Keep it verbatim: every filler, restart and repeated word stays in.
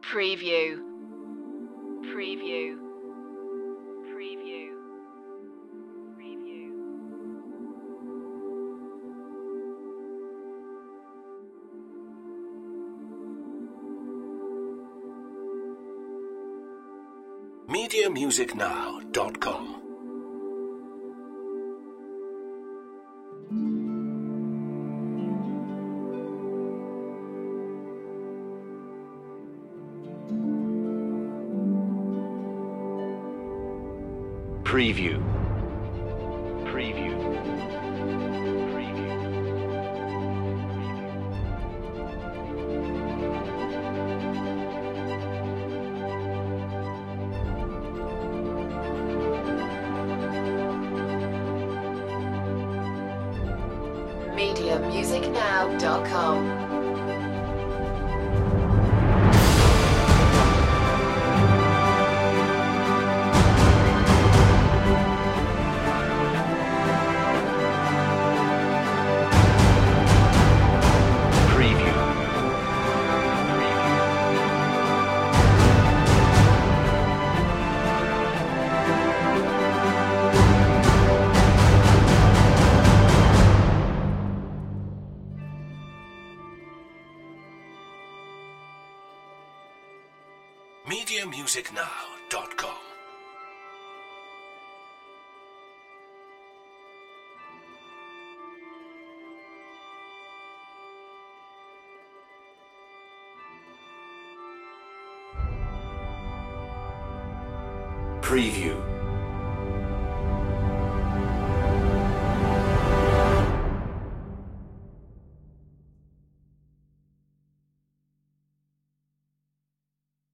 Preview. Preview. Preview. Preview. media music now dot com. Preview. Preview. Preview. media music now dot com. media music now dot com. Preview.